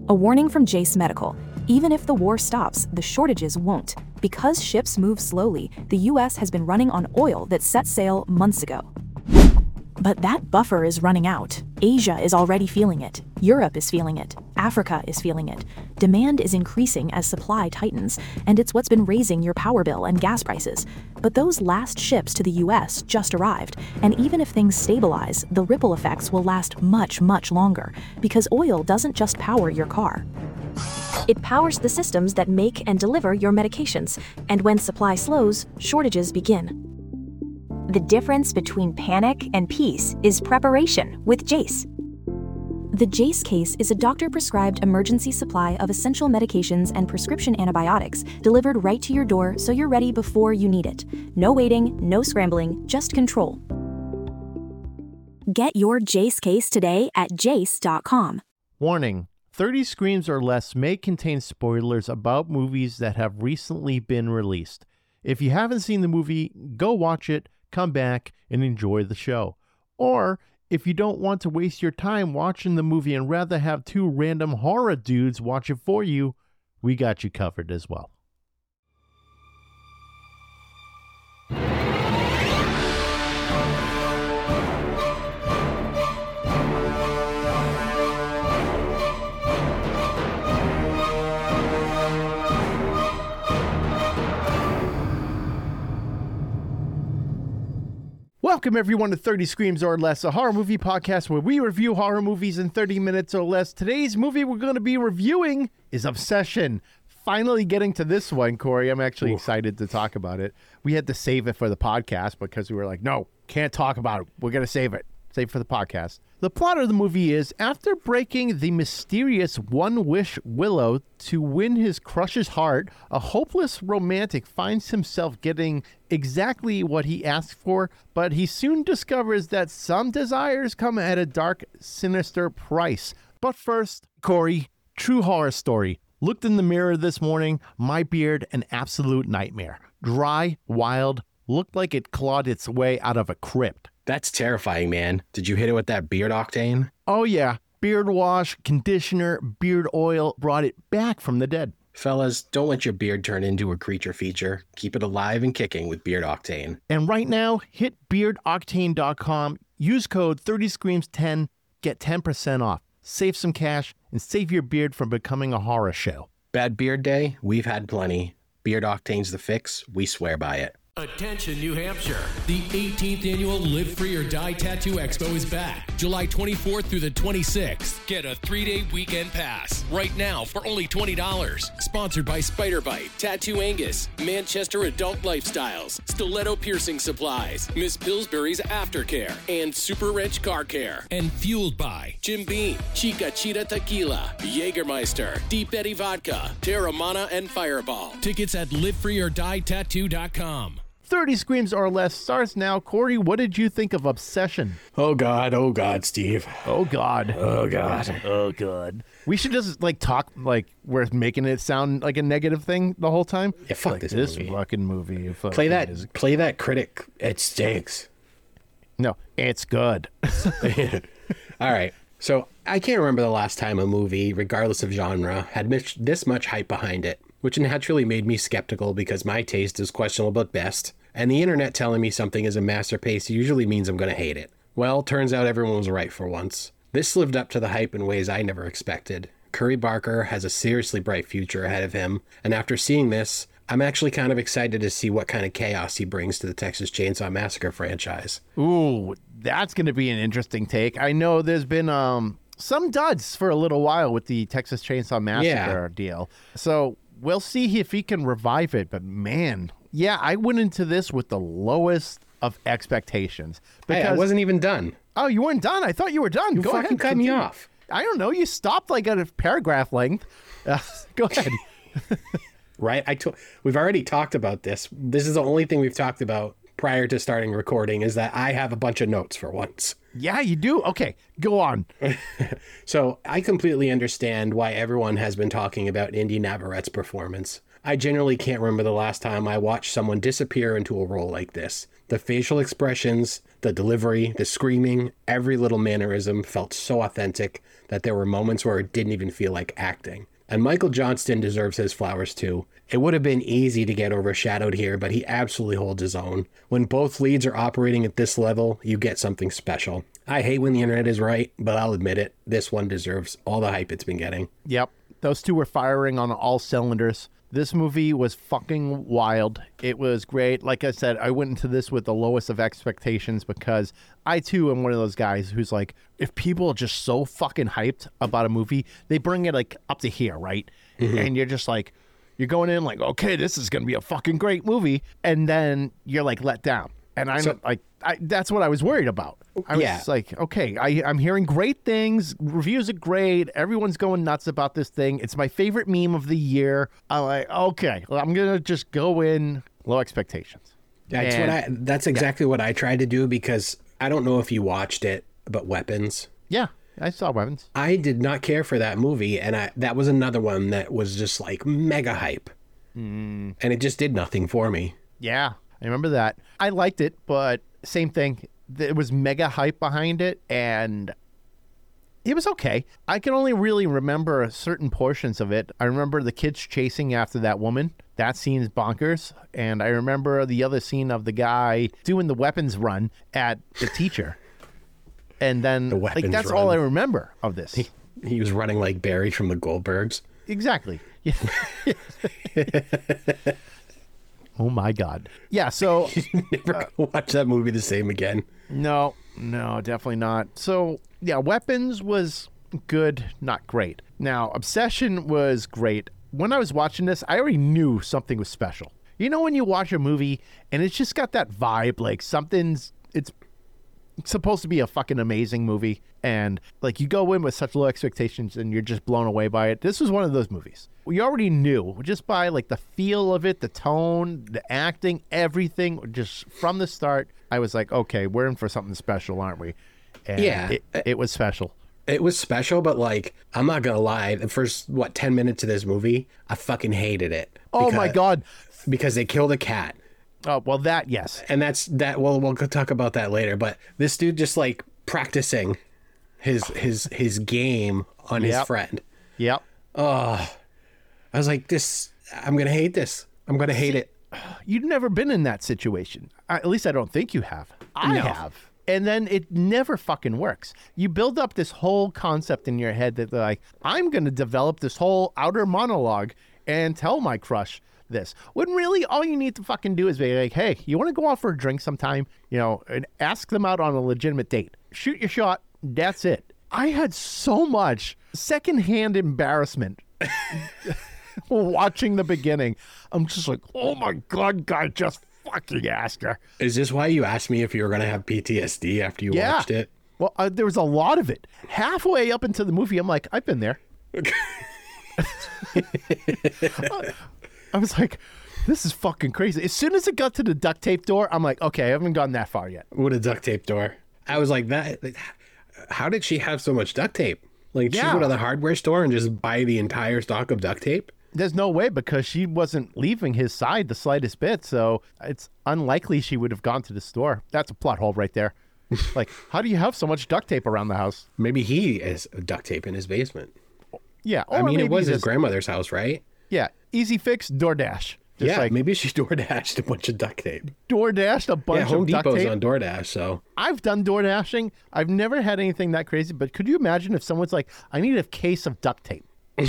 A warning from Jace Medical. Even if the war stops, the shortages won't. Because ships move slowly, the US has been running on oil that set sail months ago. But that buffer is running out. Asia is already feeling it. Europe is feeling it. Africa is feeling it. Demand is increasing as supply tightens, and it's what's been raising your power bill and gas prices. But those last ships to the US just arrived, and even if things stabilize, the ripple effects will last much, much longer, because oil doesn't just power your car. It powers the systems that make and deliver your medications, and when supply slows, shortages begin. The difference between panic and peace is preparation with Jace. The Jace case is a doctor-prescribed emergency supply of essential medications and prescription antibiotics delivered right to your door so you're ready before you need it. No waiting, no scrambling, just control. Get your Jace case today at jace.com. Warning: 30 Screams or Less may contain spoilers about movies that have recently been released. If you haven't seen the movie, go watch it, come back, and enjoy the show. Or, if you don't want to waste your time watching the movie and rather have two random horror dudes watch it for you, we got you covered as well. Welcome everyone to 30 Screams or Less, a horror movie podcast where we review horror movies in 30 minutes or less. Today's movie we're going to be reviewing is Obsession. Finally getting to this one, Corey. I'm actually excited to talk about it. We had to save it for the podcast because we were like, no, can't talk about it. We're going to save it. Save it for the podcast. The plot of the movie is, after breaking the mysterious One-Wish Willow to win his crush's heart, a hopeless romantic finds himself getting exactly what he asked for, but he soon discovers that some desires come at a dark, sinister price. But first, Corey, true horror story. Looked in the mirror this morning, my beard an absolute nightmare. Dry, wild, looked like it clawed its way out of a crypt. That's terrifying, man. Did you hit it with that beard octane? Oh yeah, beard wash, conditioner, beard oil brought it back from the dead. Fellas, don't let your beard turn into a creature feature. Keep it alive and kicking with Beard Octane. And right now, hit beardoctane.com, use code 30screams10, get 10% off. Save some cash and save your beard from becoming a horror show. Bad beard day? We've had plenty. Beard Octane's the fix. We swear by it. Attention, New Hampshire. The 18th annual Live Free or Die Tattoo Expo is back, July 24th through the 26th. Get a 3-day weekend pass right now for only $20. Sponsored by Spider Bite, Tattoo Angus, Manchester Adult Lifestyles, Stiletto Piercing Supplies, Miss Pillsbury's Aftercare, and Super Wrench Car Care. And fueled by Jim Beam, Chica Cheetah Tequila, Jägermeister, Deep Eddy Vodka, Terramana, and Fireball. Tickets at livefreeordietattoo.com. 30 Screams or Less starts now. Corey, what did you think of Obsession? Oh, God, Steve. Oh, God. Oh, God. Oh, God. We should just, talk like we're making it sound like a negative thing the whole time. Yeah, fuck like, this movie. fucking movie. Play that critic. It stinks. No, it's good. All right. So I can't remember the last time a movie, regardless of genre, had this much hype behind it, which naturally made me skeptical because my taste is questionable at best. And the internet telling me something is a masterpiece usually means I'm going to hate it. Well, turns out everyone was right for once. This lived up to the hype in ways I never expected. Curry Barker has a seriously bright future ahead of him, and after seeing this, I'm actually kind of excited to see what kind of chaos he brings to the Texas Chainsaw Massacre franchise. Ooh, that's going to be an interesting take. I know there's been some duds for a little while with the Texas Chainsaw Massacre deal. So we'll see if he can revive it, but man... Yeah, I went into this with the lowest of expectations. Because I wasn't even done. Oh, you weren't done? I thought you were done. You Go fucking ahead. Cut me off. I don't know. You stopped at a paragraph length. Go ahead. Right? We've already talked about this. This is the only thing we've talked about prior to starting recording is that I have a bunch of notes for once. Yeah, you do. Okay, go on. So I completely understand why everyone has been talking about Indy Navarrette's performance. I generally can't remember the last time I watched someone disappear into a role like this. The facial expressions, the delivery, the screaming, every little mannerism felt so authentic that there were moments where it didn't even feel like acting. And Michael Johnston deserves his flowers too. It would have been easy to get overshadowed here, but he absolutely holds his own. When both leads are operating at this level, you get something special. I hate when the internet is right, but I'll admit it. This one deserves all the hype it's been getting. Yep. Those two were firing on all cylinders. This movie was fucking wild. It was great. Like I said, I went into this with the lowest of expectations because I too am one of those guys who's like, if people are just so fucking hyped about a movie, they bring it like up to here, right? And you're just like, you're going in like, okay, this is going to be a fucking great movie. And then you're like let down. And that's what I was worried about. I was like, okay, I'm hearing great things. Reviews are great. Everyone's going nuts about this thing. It's my favorite meme of the year. I'm like, okay, well, I'm going to just go in low expectations. That's exactly what I tried to do because I don't know if you watched it, but Weapons. Yeah, I saw Weapons. I did not care for that movie. And that was another one that was just like mega hype. And it just did nothing for me. Yeah, I remember that. I liked it, but same thing. There was mega hype behind it, and it was okay. I can only really remember certain portions of it. I remember the kids chasing after that woman. That scene is bonkers. And I remember the other scene of the guy doing the weapons run at the teacher. And then, like, that's all I remember of this. He was running like Barry from the Goldbergs. Exactly. Yeah. Oh my God. Yeah, so Never gonna watch that movie the same again. No, definitely not. So yeah, Weapons was good, not great. Now, Obsession was great. When I was watching this, I already knew something was special. You know when you watch a movie and it's just got that vibe, like it's supposed to be a fucking amazing movie, and like you go in with such low expectations and you're just blown away by it. This was one of those movies. We already knew just by like the feel of it, the tone, the acting, everything, just from the start, I was like, okay, we're in for something special, aren't we? And yeah, it was special. It was special, but like, I'm not gonna lie, the first 10 minutes of this movie, I fucking hated it. Oh my God. Because they killed a cat. Oh, well, that, yes. And well, we'll talk about that later, but this dude just like practicing his game on his friend. Yep. I was like, I'm going to hate this. I'm going to hate it. You've never been in that situation. At least I don't think you have. I have. And then it never fucking works. You build up this whole concept in your head that like, I'm going to develop this whole outer monologue and tell my crush this. When really all you need to fucking do is be like, hey, you want to go out for a drink sometime? You know, and ask them out on a legitimate date. Shoot your shot. That's it. I had so much secondhand embarrassment watching the beginning. I'm just like, oh my God, guy, just fucking ask her. Is this why you asked me if you were going to have PTSD after you watched it? Well, there was a lot of it. Halfway up into the movie, I'm like, I've been there. I was like, this is fucking crazy. As soon as it got to the duct tape door, I'm like, okay, I haven't gone that far yet. What a duct tape door. I was like, how did she have so much duct tape? Like, she go to the hardware store and just buy the entire stock of duct tape? There's no way, because she wasn't leaving his side the slightest bit, so it's unlikely she would have gone to the store. That's a plot hole right there. Like, how do you have so much duct tape around the house? Maybe he has duct tape in his basement. Yeah. I mean, it was his grandmother's house, right? Yeah. Easy fix, DoorDash. Just maybe she DoorDashed a bunch of duct tape. DoorDashed a bunch Home of duct Depot's tape. on DoorDash, so. I've done DoorDashing. I've never had anything that crazy, but could you imagine if someone's like, I need a case of duct tape?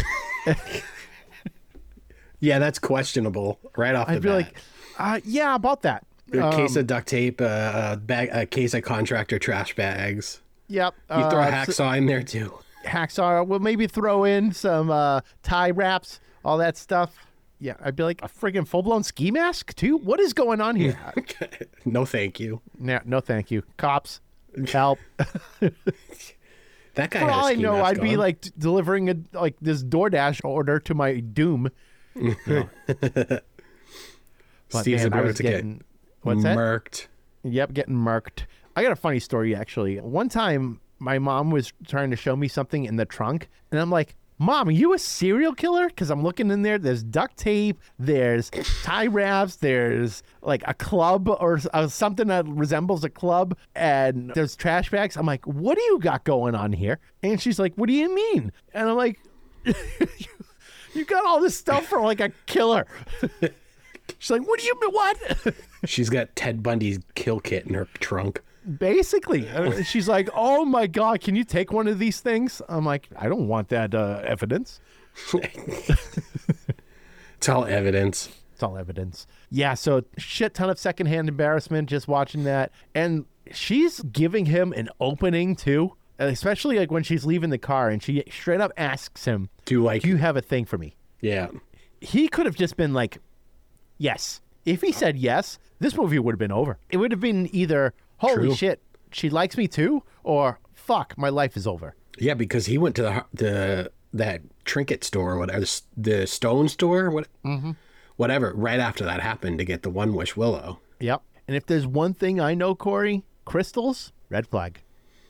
Yeah, that's questionable right off the bat. I'd be like, yeah, about that. A case of duct tape, a case of contractor trash bags. Yep. You throw a hacksaw in there too. Hacksaw. We'll maybe throw in some tie wraps, all that stuff. Yeah, I'd be like, a friggin' full-blown ski mask too? What is going on here? No, thank you. No, thank you. Cops, help. That guy For had all a I ski know, mask I'd be on. like delivering this DoorDash order to my doom. But Steve's man, I about was to get getting, what's that? murked. Yep, getting murked. I got a funny story, actually. One time, my mom was trying to show me something in the trunk, and I'm like, Mom, are you a serial killer? Because I'm looking in there. There's duct tape. There's tie wraps. There's like a club or something that resembles a club. And there's trash bags. I'm like, what do you got going on here? And she's like, what do you mean? And I'm like, you got all this stuff for like a killer. She's like, what do you mean? What? She's got Ted Bundy's kill kit in her trunk. Basically. She's like, oh my God, can you take one of these things? I'm like, I don't want that evidence. It's all evidence. It's all evidence. Yeah, so shit ton of secondhand embarrassment just watching that. And she's giving him an opening too, especially like when she's leaving the car and she straight up asks him, do you have a thing for me? Yeah. He could have just been like, yes. If he said yes, this movie would have been over. It would have been either, holy True. shit, she likes me too, or fuck, my life is over. Yeah, because he went to that trinket store or whatever, the stone store, whatever, right after that happened to get the One Wish Willow. Yep. And if there's one thing I know, Corey, crystals, red flag.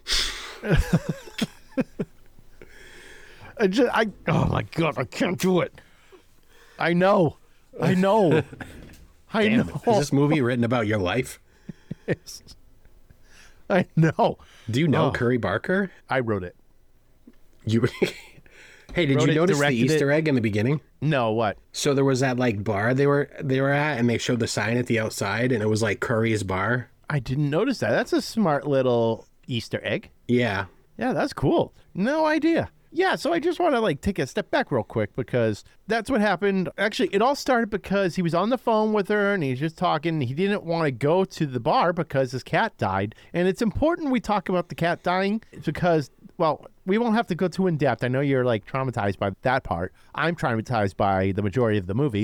Oh my God, I can't do it. I know. I know. Damn, is this movie written about your life? I know. Do you know Curry Barker? I wrote it. You. Hey, did Wrote you it, notice the directed Easter egg in the beginning? No, what? So there was that like bar they were at, and they showed the sign at the outside, and it was like Curry's bar. I didn't notice that. That's a smart little Easter egg. Yeah. Yeah, that's cool. No idea. Yeah, so I just want to like take a step back real quick because that's what happened. Actually, it all started because he was on the phone with her and he's just talking. He didn't want to go to the bar because his cat died. And it's important we talk about the cat dying because, well, we won't have to go too in depth. I know you're like traumatized by that part. I'm traumatized by the majority of the movie.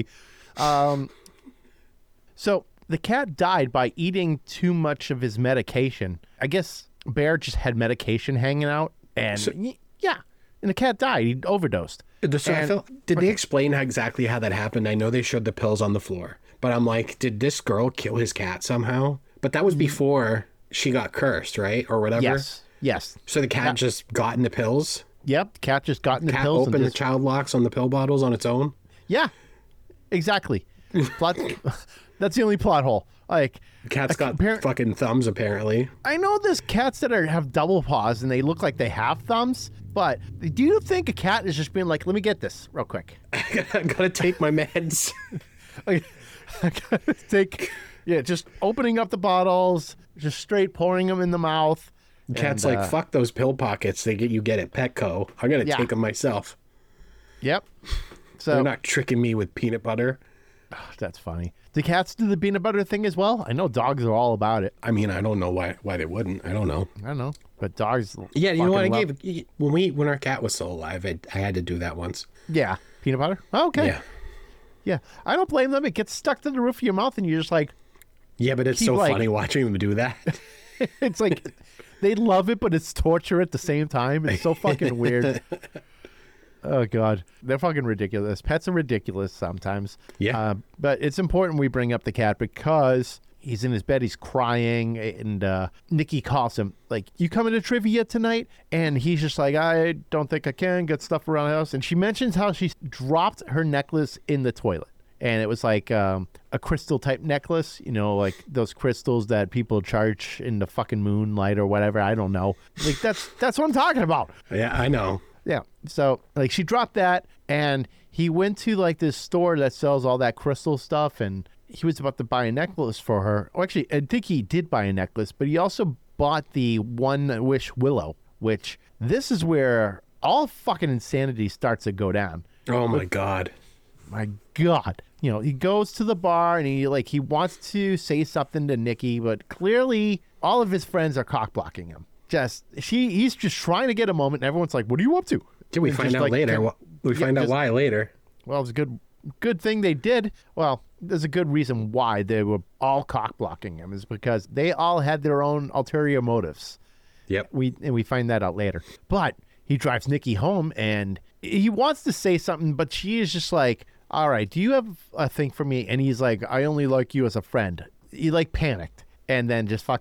So the cat died by eating too much of his medication. I guess Bear just had medication hanging out and yeah. And the cat died. He overdosed. So did they explain exactly how that happened? I know they showed the pills on the floor, but I'm like, did this girl kill his cat somehow? But that was before she got cursed, right? Or whatever. Yes. So the cat just got in the pills? Yep. The cat just got in the Cat pills. opened the child locks on the pill bottles on its own? Yeah. Exactly. That's the only plot hole. Like, Cat's got fucking thumbs, apparently. I know there's cats that have double paws and they look like they have thumbs, but do you think a cat is just being like, let me get this real quick? I gotta take my meds. I gotta take, just opening up the bottles, just straight pouring them in the mouth. Cat's like, fuck those pill pockets you get at Petco. I'm gonna take them myself. Yep. So they're not tricking me with peanut butter. Oh, that's funny. Do cats do the peanut butter thing as well? I know dogs are all about it. I mean, I don't know why they wouldn't. I don't know. But dogs. Yeah, you know what? When our cat was still alive, I had to do that once. Yeah, peanut butter. Oh, okay. Yeah. I don't blame them. It gets stuck to the roof of your mouth, and you're just like. Yeah, but it's so funny watching them do that. It's like they love it, but it's torture at the same time. It's so fucking weird. Oh, God. They're fucking ridiculous. Pets are ridiculous sometimes. Yeah. But it's important we bring up the cat because he's in his bed. He's crying. And Nikki calls him, like, you coming to trivia tonight? And he's just like, I don't think I can get stuff around the house. And she mentions how she dropped her necklace in the toilet. And it was like a crystal type necklace, like those crystals that people charge in the fucking moonlight or whatever. I don't know. Like, that's what I'm talking about. Yeah, I know. Yeah. So, like, she dropped that, and he went to, like, this store that sells all that crystal stuff, and he was about to buy a necklace for her. Well, actually, I think he did buy a necklace, but he also bought the One Wish Willow, which this is where all fucking insanity starts to go down. Oh, my God. My God. He goes to the bar, and he wants to say something to Nikki, but clearly all of his friends are cock-blocking him. He's just trying to get a moment, and everyone's like, what are you up to? Did we find out later? We find out why later. Well, it's a good thing they did. Well, there's a good reason why they were all cock blocking him is because they all had their own ulterior motives. Yep. We find that out later. But he drives Nikki home, and he wants to say something, but she is just like, all right, do you have a thing for me? And he's like, I only like you as a friend. He like panicked and then just fucking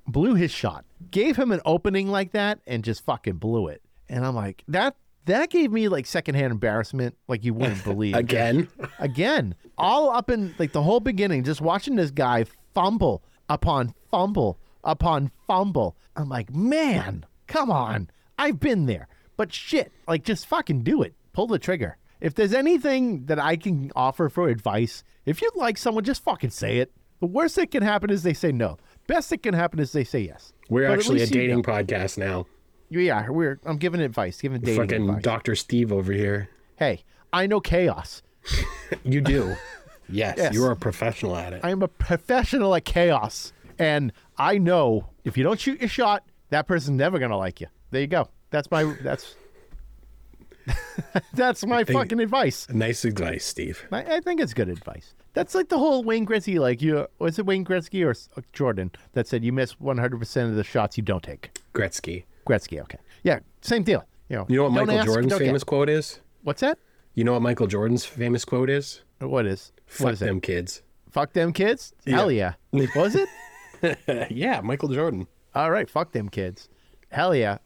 blew his shot, gave him an opening like that, and just fucking blew it. And I'm like, that gave me like secondhand embarrassment, like you wouldn't believe. Again, all up in like the whole beginning, just watching this guy fumble upon fumble upon fumble. I'm like, man, come on, I've been there. But shit, like just fucking do it. Pull the trigger. If there's anything that I can offer for advice, if you like someone, just fucking say it. The worst that can happen is they say no. Best that can happen is they say yes. we're But at actually a least you dating know. podcast now. Yeah, I'm giving advice, giving dating Fucking advice. Dr. Steve over here. Hey, I know chaos. You do. Yes, Yes. you're a professional at it. I am a professional at chaos. And I know if you don't shoot your shot, that person's never going to like you. There you go. That's my fucking advice. Nice advice, Steve. I think it's good advice. That's like the whole Wayne Gretzky, like was it Wayne Gretzky or Jordan that said you miss 100% of the shots you don't take? Gretzky. Gretzky, okay. Yeah, same deal. You know what don't Michael ask, Jordan's don't famous get. quote is? What's that? You know what Michael Jordan's famous quote is? What is? What Fuck is it? them kids. Fuck them kids? Hell yeah. Was it? Yeah, Michael Jordan. All right, fuck them kids. Hell yeah.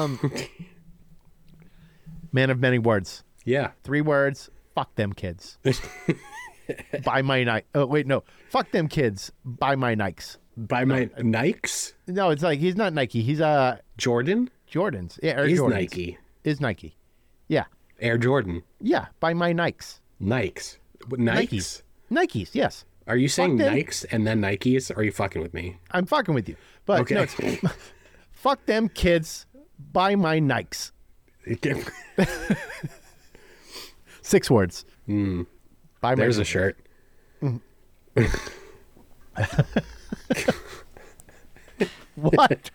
Man of many words. Yeah. 3 words. Fuck them kids. Buy my Nike. Oh wait, no. Fuck them kids. Buy my Nikes. By my Nikes? No, it's like he's not Nike. He's Jordan? Jordans. Yeah, Air He's Jordans. Nike. Is Nike. Yeah. Air Jordan. Yeah. Buy my Nikes. Nikes. What, Nikes? Nikes. Yes. Are you saying them. Nikes and then Nikes? Or are you fucking with me? I'm fucking with you. But Okay. no, it's, fuck them kids. Buy my Nikes. 6 words. Buy my There's a Nikes. shirt. What?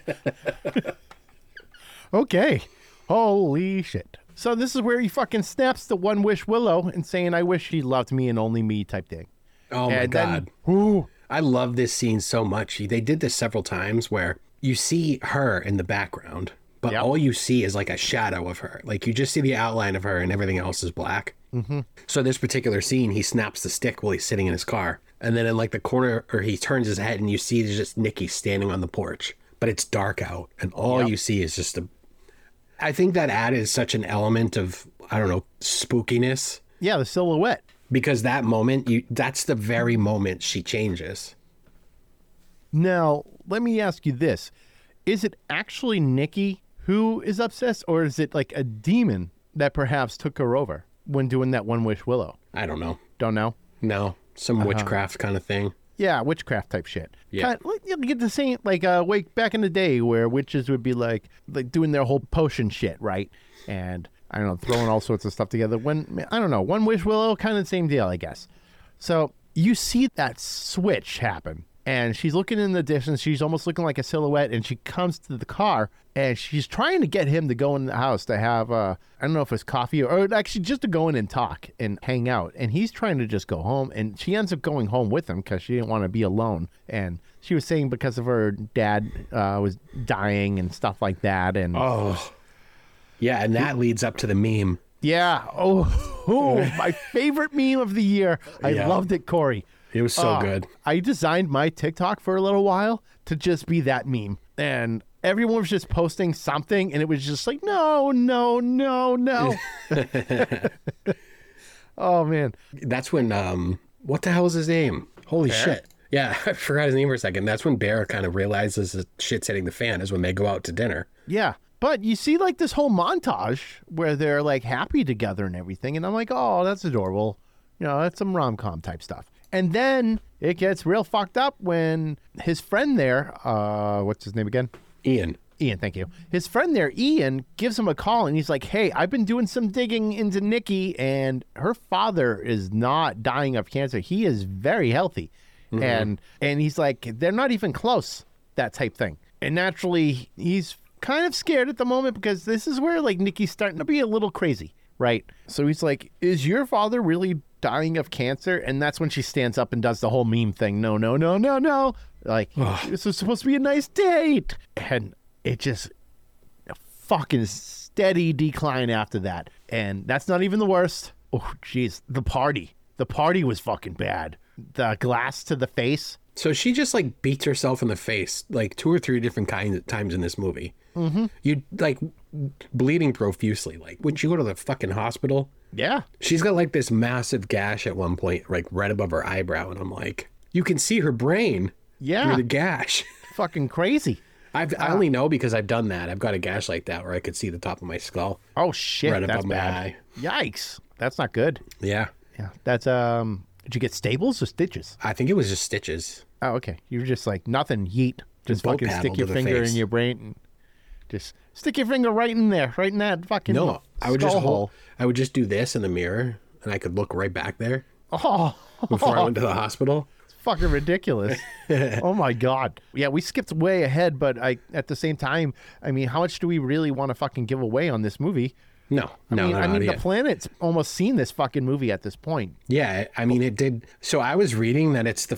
Okay. Holy shit. So this is where he fucking snaps the One Wish Willow and saying, I wish he loved me and only me type thing. Oh my And God. then, ooh, I love this scene so much. They did this several times where you see her in the background, but Yep. all you see is like a shadow of her. Like you just see the outline of her and everything else is black. Mm-hmm. So this particular scene, he snaps the stick while he's sitting in his car. And then in like the corner, or he turns his head and you see just Nikki standing on the porch, but it's dark out. And all you see is just I think that added such an element of, I don't know, spookiness. yeah, the silhouette. Because that moment, that's the very moment she changes. Now, let me ask you this. Is it actually Nikki who is obsessed, or is it like a demon that perhaps took her over when doing that One Wish Willow? I don't know. Don't know. No, some witchcraft kind of thing. Yeah, witchcraft type shit. Yeah. Kind of, like, you get the same, like back in the day where witches would be like doing their whole potion shit, right? And I don't know, throwing all sorts of stuff together. I don't know, One Wish Willow, kind of the same deal, I guess. So you see that switch happen, and she's looking in the distance. She's almost looking like a silhouette, and she comes to the car, and she's trying to get him to go in the house to have, I don't know if it's coffee or actually just to go in and talk and hang out. And he's trying to just go home, and she ends up going home with him because she didn't want to be alone. And she was saying because of her dad was dying and stuff like that. And Oh. Yeah, and that leads up to the meme. yeah, my favorite meme of the year. I Yeah. loved it, Corey. It was so good. I designed my TikTok for a little while to just be that meme. And everyone was just posting something, and it was just like, no. Oh, man. That's when, what the hell is his name? Holy shit. Yeah, I forgot his name for a second. That's when Bear kind of realizes that shit's hitting the fan, is when they go out to dinner. Yeah. But you see, like, this whole montage where they're, like, happy together and everything. And I'm like, oh, that's adorable. You know, that's some rom-com type stuff. And then it gets real fucked up when his friend there, what's his name again? Ian. Ian, thank you. His friend there, Ian, gives him a call, and he's like, hey, I've been doing some digging into Nikki, and her father is not dying of cancer. He is very healthy. And he's like, they're not even close, that type thing. And naturally, he's kind of scared at the moment because this is where, like, Nikki's starting to be a little crazy, right? So he's like, is your father really dying of cancer? And that's when she stands up and does the whole meme thing. No. Like, this was supposed to be a nice date. And it just fucking steady decline after that. And that's not even the worst. Oh, jeez. The party was fucking bad. The glass to the face. So she just like beats herself in the face like 2 or 3 different times in this movie. Mm-hmm. You like bleeding profusely. Like when you go to the fucking hospital, Yeah. she's got like this massive gash at one point, like right above her eyebrow, and I'm like, you can see her brain Yeah. through the gash. Fucking crazy. I only know because I've done that. I've got a gash like that where I could see the top of my skull Oh shit. right That's above my bad. eye. Yikes. That's not good. Yeah, Yeah. That's did you get staples or stitches? I think it was just stitches. Oh, okay. You were just like nothing, yeet. Just boat fucking paddle stick your to the finger face. in your brain and just stick your finger right in there, right in that fucking No, I would just skull hole. I would just do this in the mirror, and I could look right back there Oh, before I went to the hospital. it's fucking ridiculous. Oh my god. Yeah, we skipped way ahead, but at the same time, I mean, how much do we really want to fucking give away on this movie? No, I mean, not the yet. planet's almost seen this fucking movie at this point. Yeah, I mean, it did. So I was reading that it's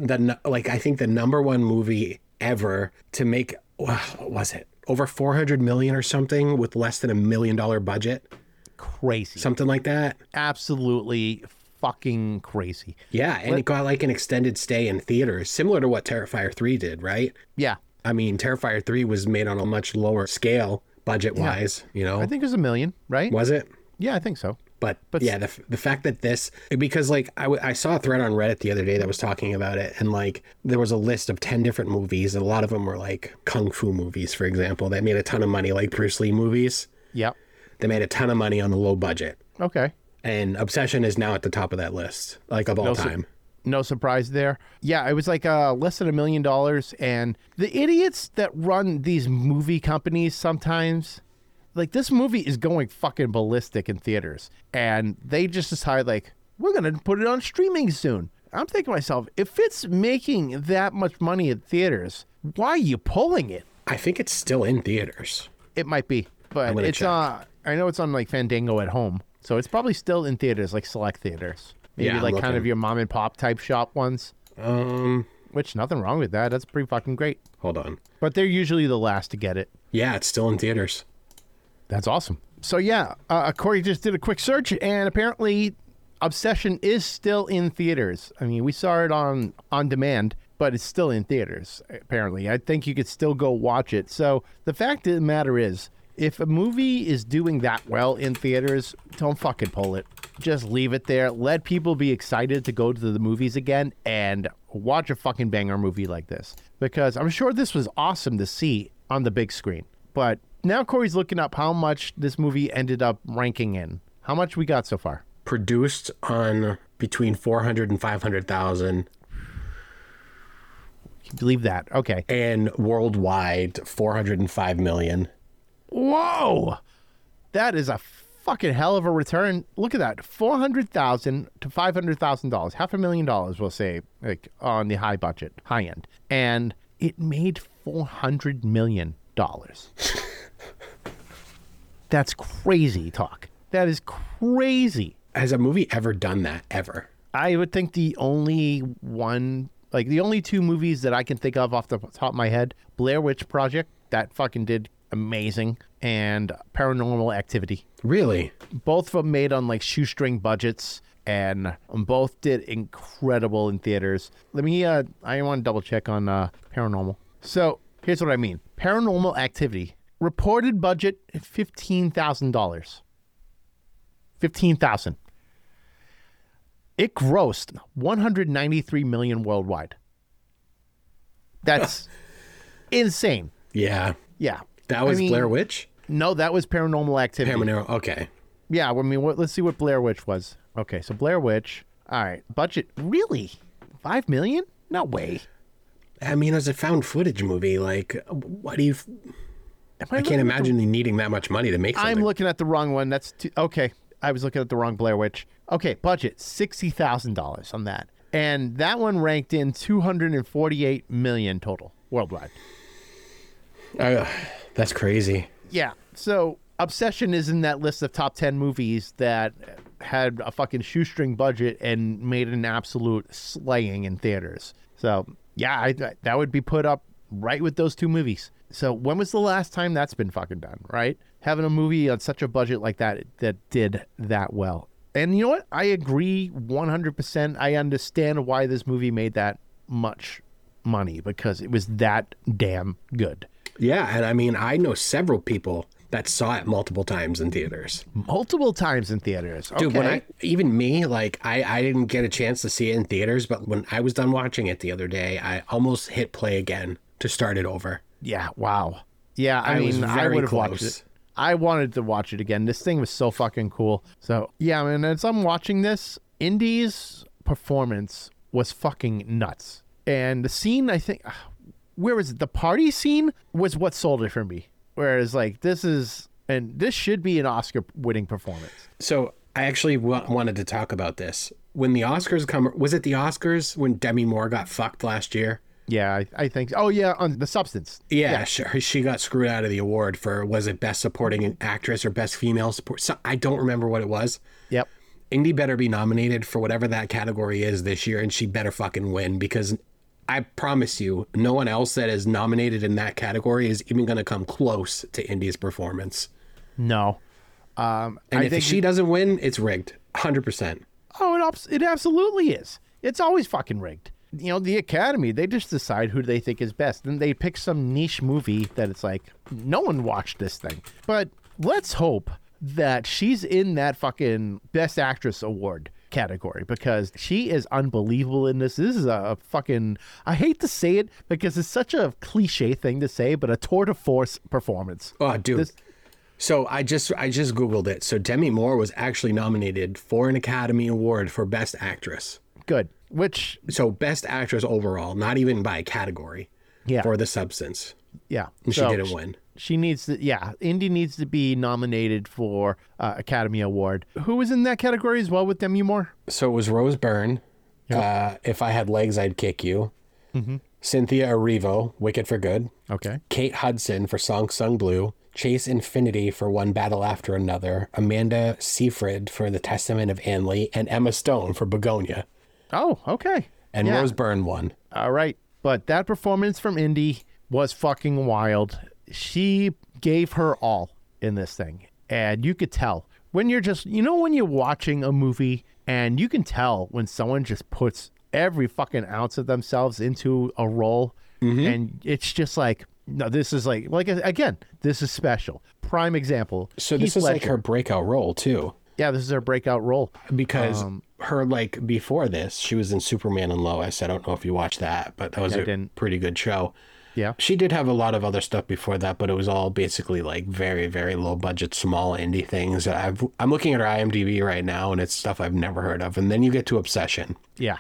I think the #1 movie ever to make, what was it? Over 400 million or something with less than $1 million budget, Crazy. something like that. Absolutely fucking crazy. Yeah, and it got like an extended stay in theaters, similar to what Terrifier 3 did, right? Yeah. I mean, Terrifier 3 was made on a much lower scale budget-wise, you know? I think it was $1 million, right? Was it? Yeah, I think so. But yeah, the fact that this, because like I saw a thread on Reddit the other day that was talking about it, and like there was a list of 10 different movies, and a lot of them were like kung fu movies, for example, that made a ton of money, like Bruce Lee movies. Yep. They made a ton of money on the low budget, Okay. and Obsession is now at the top of that list, like of all time. No surprise there. Yeah, it was like less than $1 million. And the idiots that run these movie companies sometimes, like this movie is going fucking ballistic in theaters. And they just decide like, we're going to put it on streaming soon. I'm thinking to myself, if it's making that much money at theaters, why are you pulling it? I think it's still in theaters. It might be, but gonna it's check. I know it's on like Fandango at home. So it's probably still in theaters, like select theaters. Maybe Yeah, I'm like kind of looking. your mom and pop type shop ones. Which nothing wrong with that. That's pretty fucking great. Hold on. But they're usually the last to get it. Yeah, it's still in theaters. That's awesome. So yeah, Corey just did a quick search, and apparently, Obsession is still in theaters. I mean, we saw it on demand, but it's still in theaters. Apparently, I think you could still go watch it. So the fact of the matter is, if a movie is doing that well in theaters, don't fucking pull it. Just leave it there. Let people be excited to go to the movies again and watch a fucking banger movie like this. Because I'm sure this was awesome to see on the big screen. But now Corey's looking up how much this movie ended up ranking in. How much we got so far? Produced on between 400 and 500,000, Can you believe that? Okay. and worldwide 405 million. Whoa! That is a fucking hell of a return. Look at that. $400,000 to $500,000. $500,000, we'll say, like on the high budget, high end. And it made $400 million. That's crazy talk. That is crazy. Has a movie ever done that ever? I would think the only one, like the only two movies that I can think of off the top of my head, Blair Witch Project, that fucking did amazing, and Paranormal Activity. Really? Both of them made on like shoestring budgets, and both did incredible in theaters. Let me, I want to double check on Paranormal. So here's what I mean. Paranormal Activity, reported budget $15,000. $15,000. It grossed $193 million worldwide. That's insane. Yeah. Yeah. That was I mean, Blair Witch? No, that was Paranormal Activity. Okay. Yeah, I mean, let's see what Blair Witch was. Okay, so Blair Witch. All right, budget really $5 million? No way. I mean, as a found footage movie, like, what do you... I can't imagine needing that much money to make something. I'm looking at the wrong one. That's okay. I was looking at the wrong Blair Witch. Okay, budget $60,000 on that, and that one ranked in $248 million total worldwide. That's crazy. Yeah. So Obsession is in that list of top 10 movies that had a fucking shoestring budget and made an absolute slaying in theaters. So yeah, that would be put up right with those two movies. So when was the last time that's been fucking done, right? Having a movie on such a budget like that did that well. And you know what? I agree 100%. I understand why this movie made that much money because it was that damn good. Yeah, and I mean, I know several people that saw it multiple times in theaters. Multiple times in theaters. Dude, when Okay. even me, like, I didn't get a chance to see it in theaters, but when I was done watching it the other day, I almost hit play again to start it over. Yeah, wow. Yeah, I was mean, I very would have watched close. it. I wanted to watch it again. This thing was so fucking cool. So, yeah, man, as I'm watching this, Indy's performance was fucking nuts. And the scene, I think, where was it? The party scene was what sold it for me. Whereas, like, this should be an Oscar-winning performance. So I actually wanted to talk about this. When the Oscars come, was it the Oscars when Demi Moore got fucked last year? Yeah, I think. Oh, yeah, on The Substance. Yeah, sure. She got screwed out of the award for, was it Best Supporting Actress or Best Female Support? So, I don't remember what it was. Yep. Indy better be nominated for whatever that category is this year, and she better fucking win, because I promise you, no one else that is nominated in that category is even going to come close to Indy's performance. No. And if she doesn't win, it's rigged. 100%. Oh, it absolutely is. It's always fucking rigged. You know, the Academy, they just decide who they think is best. Then they pick some niche movie that it's like, no one watched this thing. But let's hope that she's in that fucking Best Actress award category because she is unbelievable in this. This is a fucking, I hate to say it because it's such a cliche thing to say, but a tour de force performance. Oh, dude. So I just Googled it. So Demi Moore was actually nominated for an Academy Award for Best Actress. Good. Which, So Best Actress overall, not even by category. yeah. For The Substance. Yeah. And she didn't win. She needs to, Indy needs to be nominated for Academy Award. Who was in that category as well with Demi Moore? So it was Rose Byrne, If I Had Legs, I'd Kick You. Mm-hmm. Cynthia Erivo, Wicked for Good. Okay. Kate Hudson for Song Sung Blue. Chase Infinity for One Battle After Another. Amanda Seyfried for The Testament of Anne Lee. And Emma Stone for Begonia. Oh, okay. And Yeah. Rose Byrne won. All right. But that performance from Indy was fucking wild. She gave her all in this thing. And you could tell when you're just, when you're watching a movie and you can tell when someone just puts every fucking ounce of themselves into a role. And it's just like, no, this is like again, this is special. Prime example. So this Heath is like Ledger. her breakout role, too. Yeah, this is her breakout role. Because her, like, before this, she was in Superman and Lois. I don't know if you watched that, but that was I a didn't. pretty good show. Yeah. She did have a lot of other stuff before that, but it was all basically, like, very, very low budget, small indie things. I'm looking at her IMDb right now, and it's stuff I've never heard of. And then you get to Obsession. Yeah.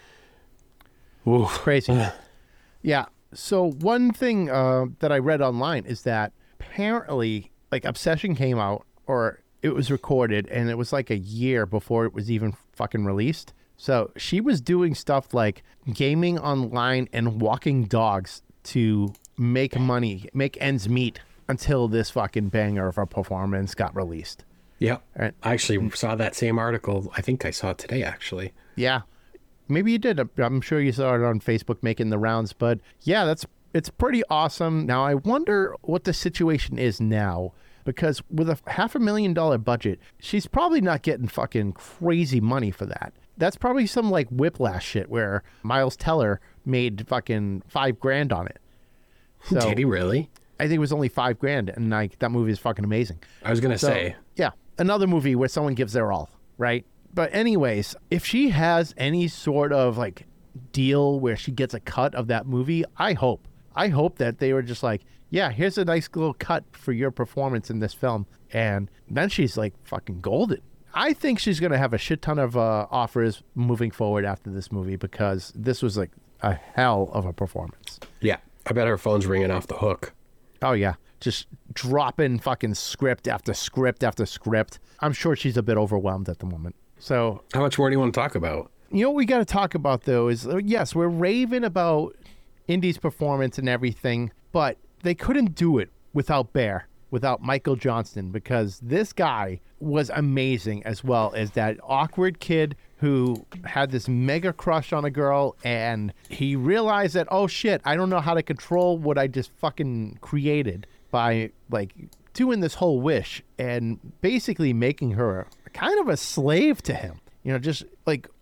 Ooh. Crazy. Yeah. So one thing that I read online is that apparently, like, Obsession came out, or it was recorded, and it was like a year before it was even fucking released. So she was doing stuff like gaming online and walking dogs to make money, make ends meet until this fucking banger of a performance got released. Yep. Right. I actually saw that same article. I think I saw it today, actually. Yeah. Maybe you did. I'm sure you saw it on Facebook making the rounds, but yeah, it's pretty awesome. Now, I wonder what the situation is now, because with a $500,000 budget, she's probably not getting fucking crazy money for that. That's probably some like Whiplash shit where Miles Teller made fucking $5,000 on it. So Did he really? I think it was only $5,000, and like that movie is fucking amazing. I was going to So, say. yeah, another movie where someone gives their all, right? But anyways, if she has any sort of like deal where she gets a cut of that movie, I hope that they were just like, yeah, here's a nice little cut for your performance in this film. And then she's like fucking golden. I think she's going to have a shit ton of offers moving forward after this movie because this was like a hell of a performance. Yeah. I bet her phone's ringing off the hook. Oh, yeah. Just dropping fucking script after script after script. I'm sure she's a bit overwhelmed at the moment. So, How much more do you want to talk about? you know what we got to talk about, though, is yes, we're raving about Indy's performance and everything, but they couldn't do it without Michael Johnston, because this guy was amazing, as well as that awkward kid who had this mega crush on a girl, and he realized that, oh shit, I don't know how to control what I just fucking created by like doing this whole wish and basically making her kind of a slave to him. You know, just like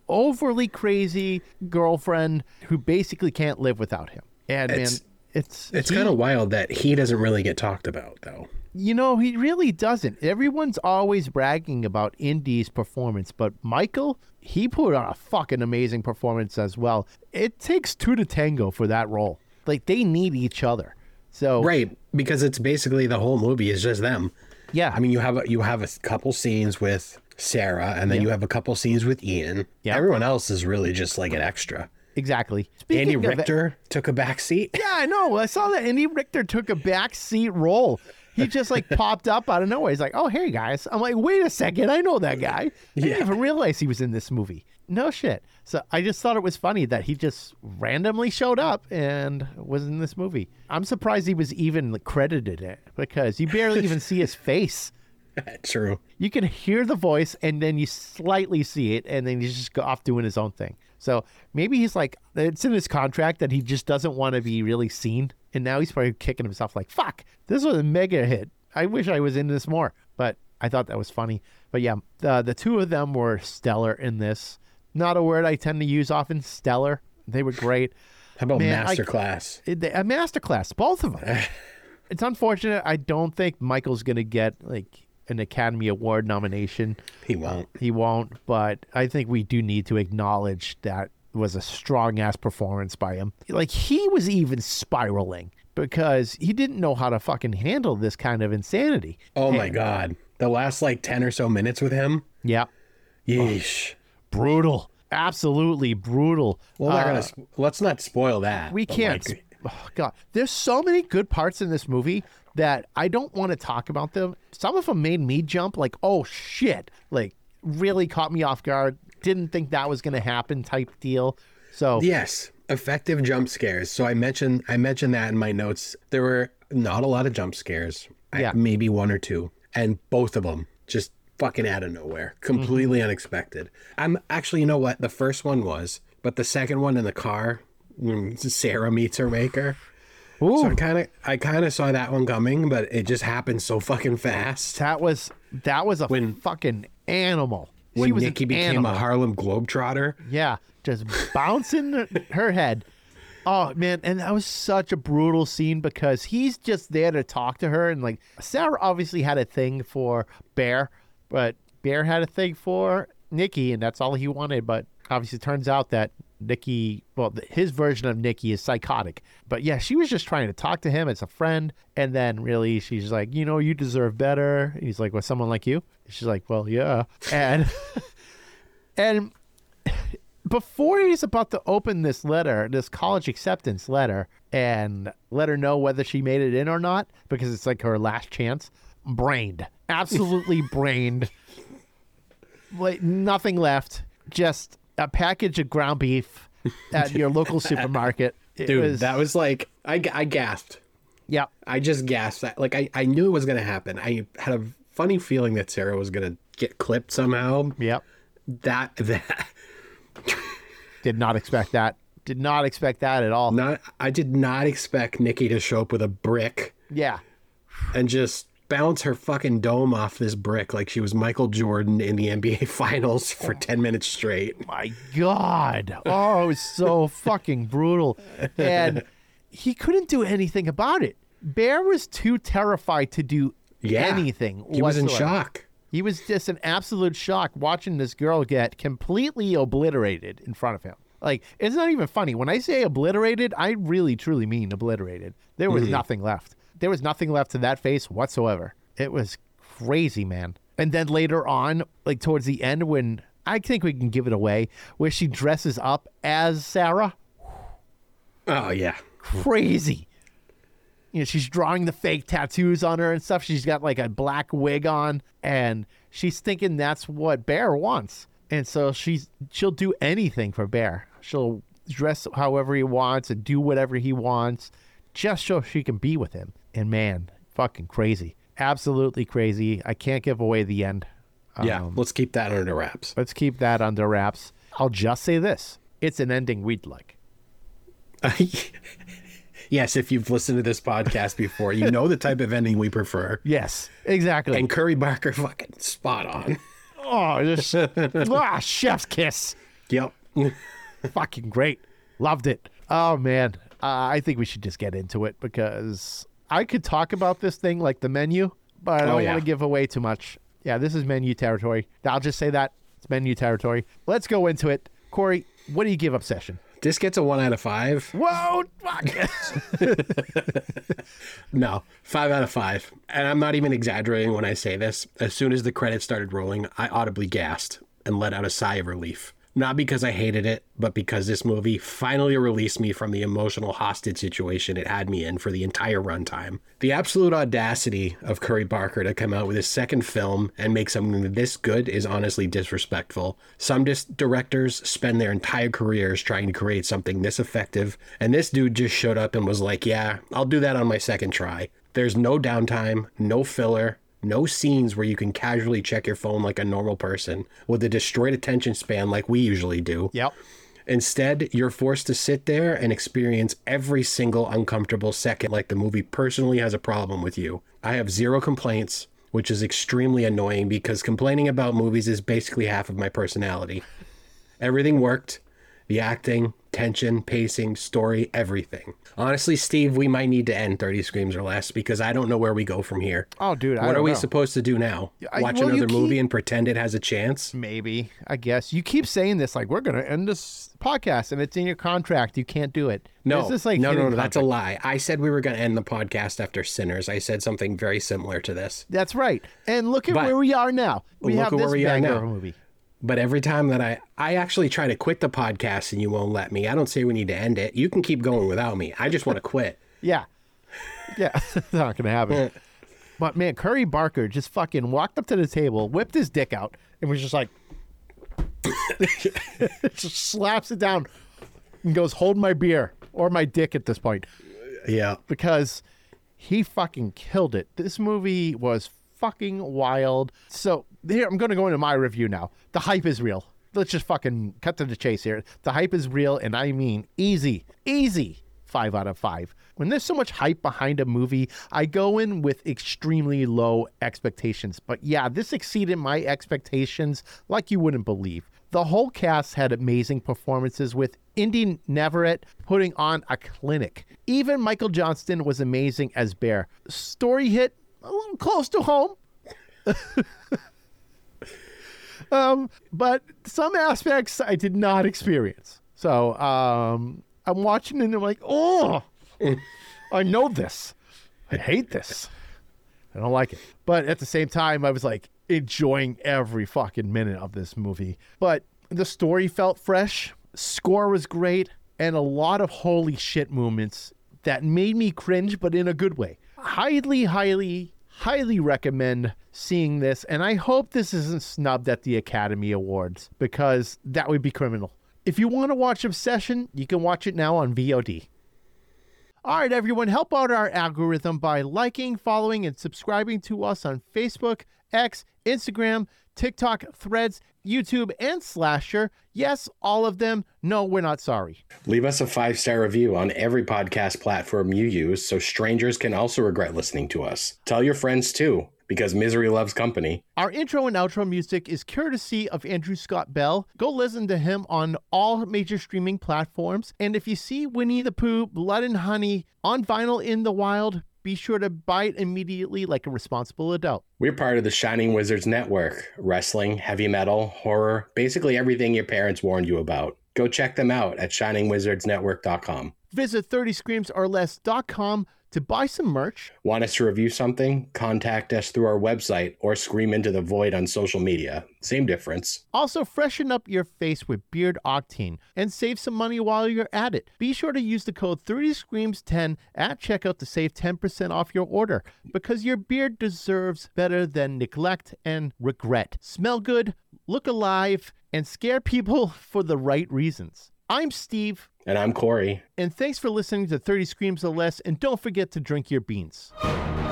overly crazy girlfriend who basically can't live without him. And It's kind of wild that he doesn't really get talked about, though. You know, he really doesn't. Everyone's always bragging about Indy's performance, but Michael, he put on a fucking amazing performance as well. It takes two to tango for that role. Like, they need each other. So Right, because it's basically the whole movie is just them. Yeah. I mean, you have a couple scenes with Sarah, and then you have a couple scenes with Ian. Yeah. Everyone else is really just like an extra. Exactly. Andy Speaking of Richter took a back seat. Yeah, I know. I saw that Andy Richter took a backseat role. He just like popped up out of nowhere. He's like, "Oh, hey guys." I'm like, "Wait a second, I know that guy." I didn't even realize he was in this movie. No shit. So I just thought it was funny that he just randomly showed up and was in this movie. I'm surprised he was even credited it because you barely even see his face. True. You can hear the voice and then you slightly see it and then you just go off doing his own thing. So maybe he's like, it's in his contract that he just doesn't want to be really seen. And now he's probably kicking himself like, fuck, this was a mega hit. I wish I was into this more. But I thought that was funny. But yeah, the two of them were stellar in this. Not a word I tend to use often, stellar. They were great. How about masterclass? A masterclass, both of them. It's unfortunate. I don't think Michael's going to get like an Academy Award nomination. He won't. He won't, but I think we do need to acknowledge that was a strong-ass performance by him. Like, he was even spiraling because he didn't know how to fucking handle this kind of insanity. Oh, my God. The last, 10 or so minutes with him? Yeah. Yeesh. Brutal. Absolutely brutal. Well, let's not spoil that. We can't. Oh, God. There's so many good parts in this movie that I don't want to talk about them. Some of them made me jump like, oh, shit. Like, really caught me off guard. Didn't think that was going to happen type deal. So yes, effective jump scares. So I mentioned that in my notes. There were not a lot of jump scares. Yeah. Maybe one or two. And both of them just fucking out of nowhere. Completely unexpected. I'm actually, you know what? The first one was, but the second one in the car, when Sarah meets her maker. Ooh. So I kind of saw that one coming, but it just happened so fucking fast. That was a fucking animal. When She was Nikki an became animal. a Harlem Globetrotter. Yeah, just bouncing her head. Oh, man, and that was such a brutal scene because he's just there to talk to her. And, like, Sarah obviously had a thing for Bear, but Bear had a thing for Nikki, and that's all he wanted. But obviously it turns out that Nikki, well, his version of Nikki is psychotic. But, yeah, she was just trying to talk to him as a friend. And then, really, she's like, you know, you deserve better. And he's like, with someone like you? She's like, well, yeah. And and before he's about to open this letter, this college acceptance letter, and let her know whether she made it in or not, because it's like her last chance, brained. Absolutely brained. Like, nothing left. Just a package of ground beef at your local supermarket. Dude, that was like, I gasped. Yeah. I just gasped. I knew it was going to happen. I had a funny feeling that Sarah was going to get clipped somehow. Yep. That Did not expect that. Did not expect that at all. I did not expect Nikki to show up with a brick Yeah. and just bounce her fucking dome off this brick like she was Michael Jordan in the NBA Finals for 10 minutes straight. My God. Oh, it was so fucking brutal. And he couldn't do anything about it. Bear was too terrified to do anything. He was in whatsoever. shock. He was just in absolute shock watching this girl get completely obliterated in front of him. Like, it's not even funny. When I say obliterated, I really, truly mean obliterated. There was nothing left. There was nothing left to that face whatsoever. It was crazy, man. And then later on, like towards the end, when I think we can give it away, where she dresses up as Sarah. Oh, yeah. Crazy. You know, she's drawing the fake tattoos on her and stuff. She's got like a black wig on, and she's thinking that's what Bear wants. And so she'll do anything for Bear. She'll dress however he wants and do whatever he wants just so she can be with him. And man, fucking crazy. Absolutely crazy. I can't give away the end. Yeah, let's keep that under wraps. Let's keep that under wraps. I'll just say this. It's an ending we'd like. Yes, if you've listened to this podcast before, you know the type of ending we prefer. Yes, exactly. And Curry Barker fucking spot on. Oh, just chef's kiss. Yep. Fucking great. Loved it. Oh, man. I think we should just get into it because I could talk about this thing like the menu, but I don't want to give away too much. Yeah, this is menu territory. I'll just say that. It's menu territory. Let's go into it. Corey, what do you give Obsession? This gets a 1 out of 5. Whoa! Fuck. No, 5 out of 5. And I'm not even exaggerating when I say this. As soon as the credits started rolling, I audibly gasped and let out a sigh of relief. Not because I hated it, but because this movie finally released me from the emotional hostage situation it had me in for the entire runtime. The absolute audacity of Curry Barker to come out with his second film and make something this good is honestly disrespectful. Some directors spend their entire careers trying to create something this effective, and this dude just showed up and was like, yeah, I'll do that on my second try. There's no downtime, no filler, no scenes where you can casually check your phone like a normal person with a destroyed attention span like we usually do. Yep. Instead, you're forced to sit there and experience every single uncomfortable second like the movie personally has a problem with you. I have zero complaints, which is extremely annoying because complaining about movies is basically half of my personality. Everything worked. The acting, tension, pacing, story, everything. Honestly, Steve, we might need to end 30 Screams or Less because I don't know where we go from here. Oh, dude, What are we supposed to do now? Watch another movie and pretend it has a chance? Maybe, I guess. You keep saying this like, we're going to end this podcast and it's in your contract. You can't do it. No, no, that's a lie. I said we were going to end the podcast after Sinners. I said something very similar to this. That's right. And look at where we are now. We have this banger of a movie. But every time that I actually try to quit the podcast and you won't let me. I don't say we need to end it. You can keep going without me. I just want to quit. Yeah. It's not going to happen. But man, Curry Barker just fucking walked up to the table, whipped his dick out, and was just like, just slaps it down and goes, hold my beer or my dick at this point. Yeah. Because he fucking killed it. This movie was fucking wild. So here, I'm going to go into my review now. The hype is real. Let's just fucking cut to the chase here. The hype is real, and I mean easy 5 out of 5. When there's so much hype behind a movie, I go in with extremely low expectations. But yeah, this exceeded my expectations like you wouldn't believe. The whole cast had amazing performances, with Indy Navarrete putting on a clinic. Even Michael Johnston was amazing as Bear. Story hit a little close to home. But some aspects I did not experience. So I'm watching it and I'm like, oh, I know this. I hate this. I don't like it. But at the same time, I was like enjoying every fucking minute of this movie. But the story felt fresh. Score was great. And a lot of holy shit moments that made me cringe, but in a good way. Highly recommend seeing this, and I hope this isn't snubbed at the Academy Awards, because that would be criminal. If you want to watch Obsession, you can watch it now on VOD. All right, everyone, help out our algorithm by liking, following, and subscribing to us on Facebook, X, Instagram, TikTok, Threads, YouTube, and Slasher. Yes, all of them. No, we're not sorry. Leave us a 5-star review on every podcast platform you use so strangers can also regret listening to us. Tell your friends too, because misery loves company. Our intro and outro music is courtesy of Andrew Scott Bell. Go listen to him on all major streaming platforms. And if you see Winnie the Pooh, Blood and Honey on vinyl in the wild, be sure to buy it immediately like a responsible adult. We're part of the Shining Wizards Network. Wrestling, heavy metal, horror, basically everything your parents warned you about. Go check them out at shiningwizardsnetwork.com. Visit 30screamsorless.com to buy some merch. Want us to review something? Contact us through our website or scream into the void on social media. Same difference. Also, freshen up your face with Beard Octane and save some money while you're at it. Be sure to use the code 30screams10 at checkout to save 10% off your order, because your beard deserves better than neglect and regret. Smell good, look alive, and scare people for the right reasons. I'm Steve. And I'm Corey. And thanks for listening to 30 Screams or Less, and don't forget to drink your beans.